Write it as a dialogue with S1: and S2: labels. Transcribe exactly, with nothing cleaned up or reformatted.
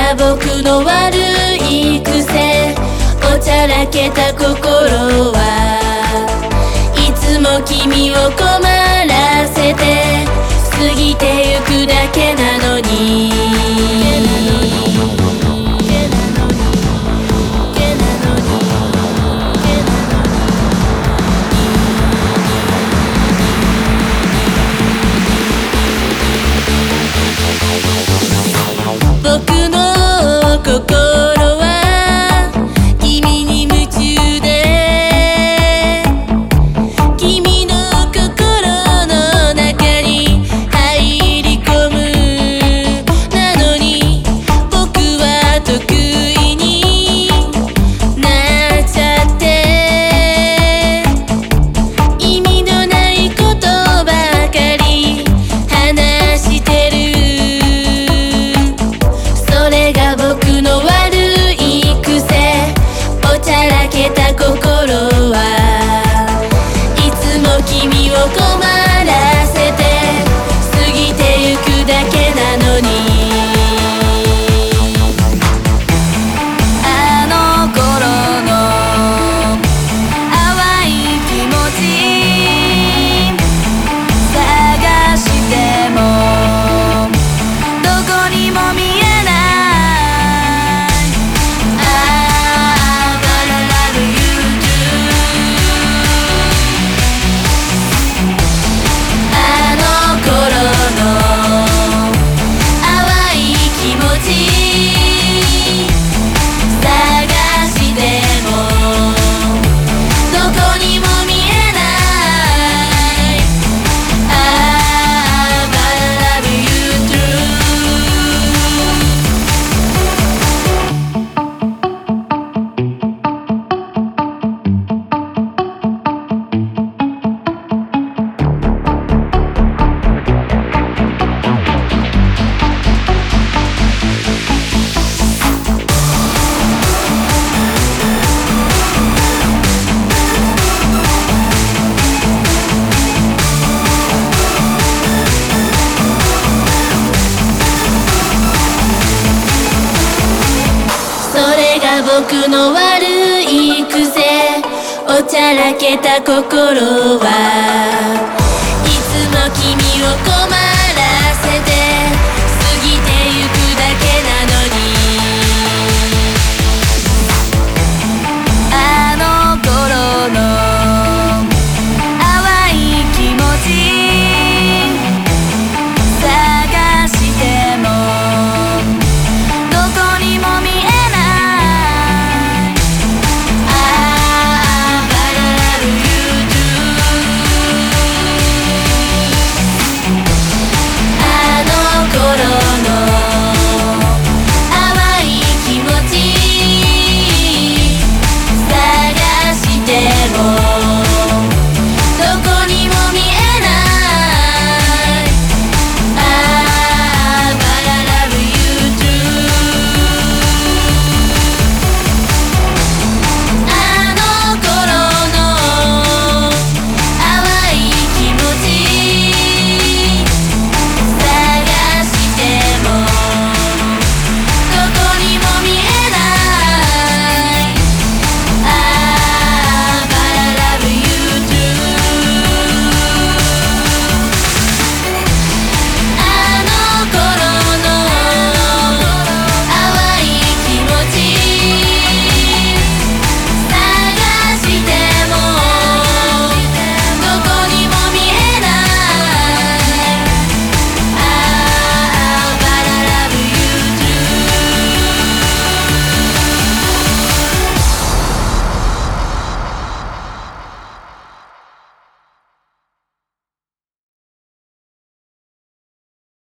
S1: が僕の悪い癖。おちゃらけた心はいつも君を困らせて過ぎてゆくだけなのに。僕の心は君に夢中で、君の心の中に入り込む。なのに僕は得意になっちゃって、意味のないことばかり話してる。それが僕の悪い癖。おちゃらけた心はいつも君を困らせて過ぎてゆくだけなのに。あの頃の淡い気持ち探してもどこにも見えない。あの頃の淡い気持ち探してもどこにも見えない。I love you too。それが僕の悪い癖。おちゃらけた心はいつも君を